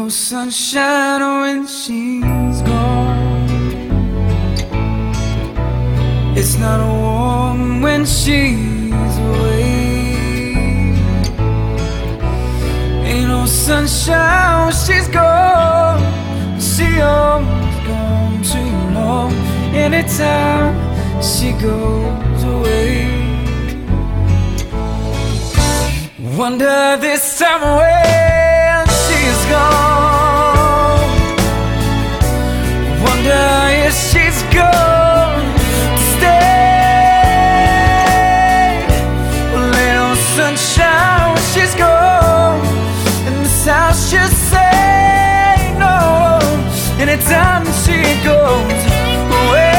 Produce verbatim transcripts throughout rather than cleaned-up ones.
no sunshine when she's gone. It's not warm when she's away. Ain't no sunshine when she's gone. She always gone too long. Anytime she goes away, wonder this time when she's gone, wonder if she's gone to stay. Well, ain't no sunshine when she's gone, and this house just say no anytime she goes away.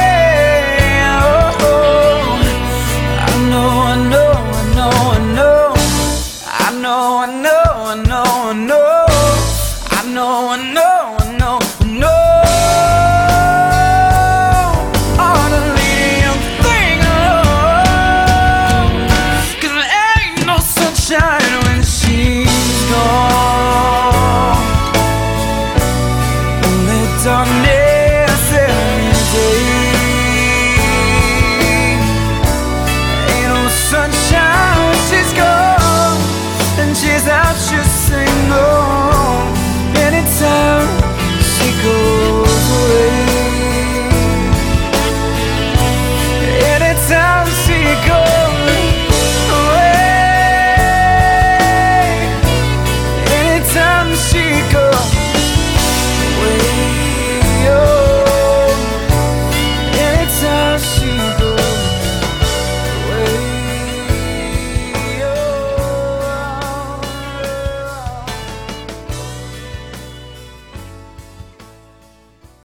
Oh, I know, I know, I know, I know, I know, I know, I know, I know, I know, I know.